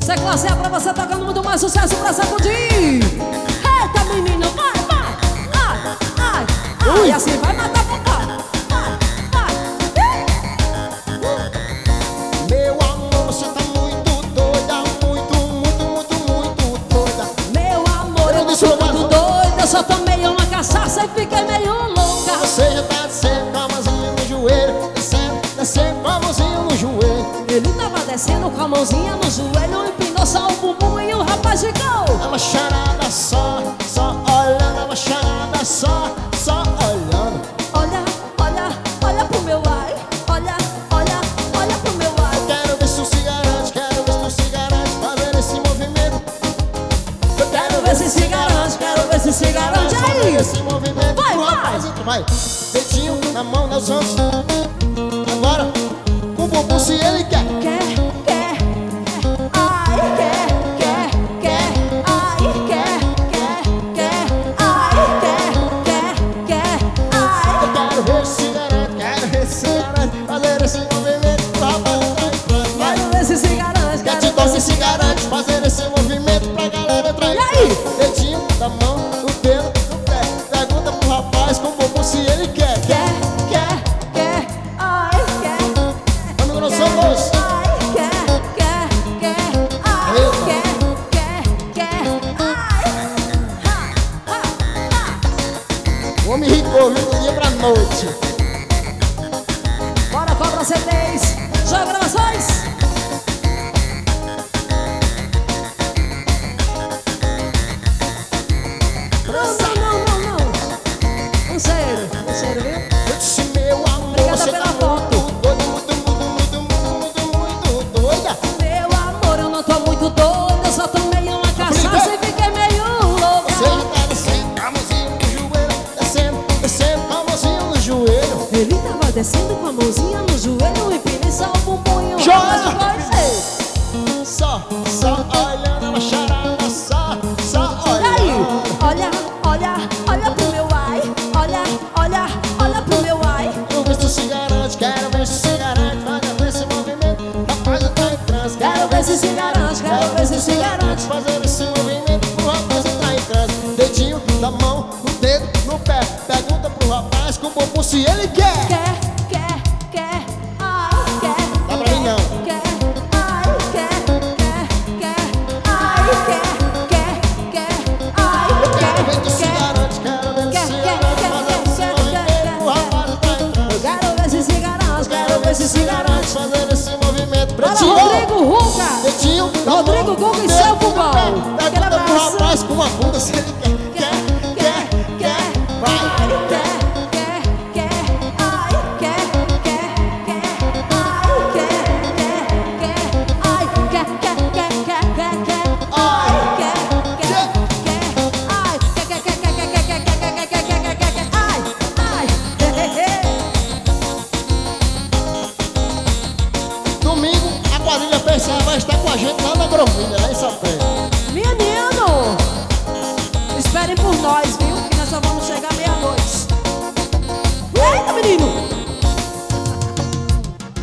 Essa classe é pra você tocando muito mais sucesso pra sacudir. Eita, menino, vai, vai. Ai, ai, ai. E assim vai matar papai. Vai, vai. Meu amor, você tá muito doida. Muito, muito, muito, muito doida. Meu amor, eu não sou muito doida. Eu só tomei uma cachaça e fiquei meio louca. Você já tá descendo com a mãozinha no joelho. Descendo, descendo com a mãozinha no joelho. Ele tava descendo com a mãozinha no joelho, empinou só o bumbum e o rapaz ficou. É uma charada só olhando. É uma charada só olhando. Olha, olha, olha pro meu ai. Olha, olha, olha pro meu ai. Quero ver se tu se garante, quero ver se tu se garante fazendo esse movimento. Eu Quero ver se se garante, quero ver se se garante. Aí, esse movimento. vai, O vai. rapazito vai. Dedinho na mão, nos ombros. Agora, com o bumbum se ele quer. quer, ai, quer, ai, quer, ai, quer, ai. Eu quero ver se garante, quero ver se garante fazer esse movimento. O rapaz vai entrando. Quero ver se se garante, Quer quero te ver dar se se se garante. garante fazer esse movimento pra galera entrar. E aí? Dedinho da mão, o dedo no pé. Pergunta pro rapaz com o bumbum se ele quer. Ai, quer. Amigo, nós somos. Ai, quer, ai, quer, ai. O homem rico ouvindo do dia pra noite. Bora, cobra CDs, joga gravações. Não, sério, viu? Eu disse, meu amor, Obrigada você pela tá foto. muito doida, muito doida. Meu amor, eu não tô muito doida, eu só tomei uma cachaça e fiquei meio louca. Você já tá descendo com a mãozinha no joelho. Descendo, descendo com a mãozinha no joelho. Ele tava descendo com a mãozinha no joelho, empinei só o bumbum e o Joga! rapaz ficou assim. Só olhando, uma charada, só E aí? olhando. Olha, olha, olha pro meu ai. Olha, olha, olha pro meu ai. Quero ver se tu se garante, quero ver se se garante fazer esse movimento. Rapaz, eu tô em transe. Quero ver se se garante, quero ver se se garante. Fazer esse movimento pro rapaz entrar em transe. Dedinho da mão, o dedo no pé. Pergunta pro rapaz com o bumbum se ele quer. Quer, ai, quer. Dá pra mim não. Quer, ai, quer, ai, ai, Eu quero ver tu se garante, quero ver tu se garante fazer esse movimento pro rapaz entrar em transe. Quero ver se se garante, quero ver se se garante. Fazer esse movimento. Para Pretinho, Rodrigo Ruca. dedinho da mão, Rodrigo Guga e dedo seu no Pulmão. pé. Aquele Pergunta pro abraço. rapaz com uma bunda se ele quer. Vai. Domingo, a quadrilha Pensar vai estar com a gente lá na Gromilha, lá em São Pedro. Menino, esperem por nós, viu? Que nós só vamos chegar